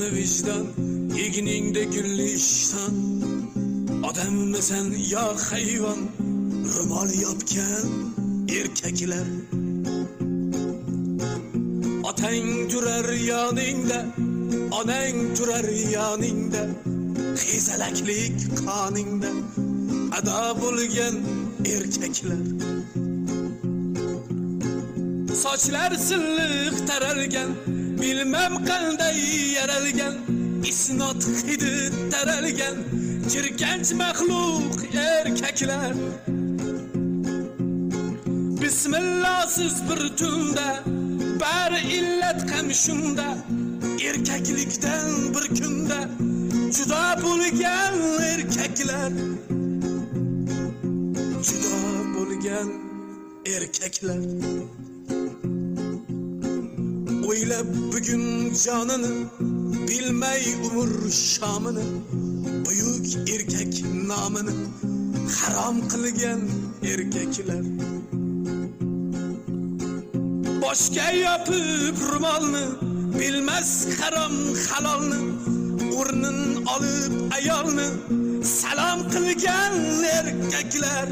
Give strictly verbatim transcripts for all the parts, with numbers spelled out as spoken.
Canı vicdan yeginingde gülüşten Adam mısın ya hayvan Rumal yapken erkekler Atan durar yaningda Anang durar yaningda Xizalaklik qoningda Ada bo'lgan erkeklar Sochlar silliq taralgan Bilmem qanday yaralgan Isnot hidi taralgan Jirkanch maxluq erkaklar Bismillahsiz bir tunda Bari illat ham shunda Erkaklikdan bir kunda Juda bo'lgan erkaklar Juda bo'lgan erkaklar O'ylab bugun jonini bilmay umr shomini buyuk erkak nomini harom qilgan erkaklar boshga yopib ro'molni bilmas harom halolni o'rnin olib ayolni salom qilgan erkaklar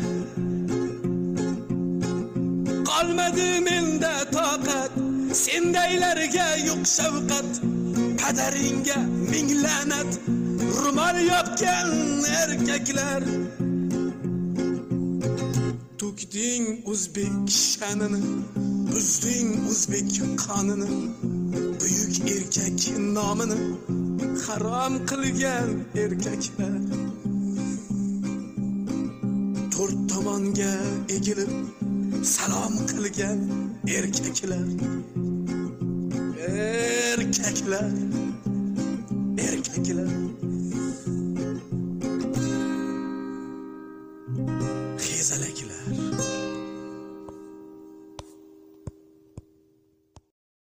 qolmadi menda toqat Sendaylarga yo'q shafqat Padaringga ming la'nat Ro'mol yopgan erkaklar To'kding o'zbek sha'nini Buzding o'zbek qonini Buyuk erkak nomini harom qilgan erkaklar To'rt tomonga egilib salom qilgan erkaklar Erkaklar Erkaklar Xizalaklar